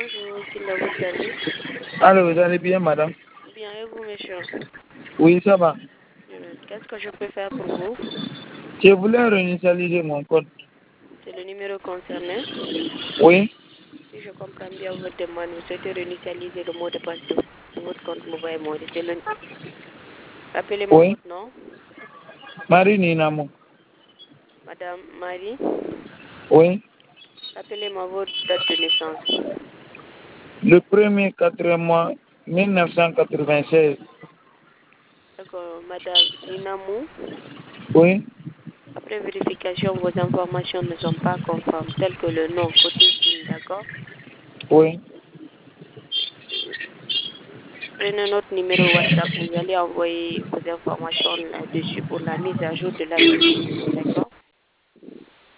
Bonjour, Kinda, vous allez? Alors, vous allez bien, madame? Bien, et vous, monsieur? Oui, ça va. Qu'est-ce que je peux faire pour vous? Je voulais réinitialiser mon compte. C'est le numéro concerné. Oui, Si je comprends bien votre demande, vous souhaitez réinitialiser le mot de passe de votre compte mobile money. Rappelez-moi oui. votre nom. Marie Ninamo. Madame Marie. Oui. Rappelez-moi votre date de naissance. Le premier quatrième mois 1996. D'accord, Madame Ninamou. Oui, Après vérification, vos informations ne sont pas conformes, telles que le nom, côté PIN, d'accord? oui. Prenez notre numéro WhatsApp, vous allez envoyer vos informations là-dessus pour la mise à jour de la PIN, d'accord?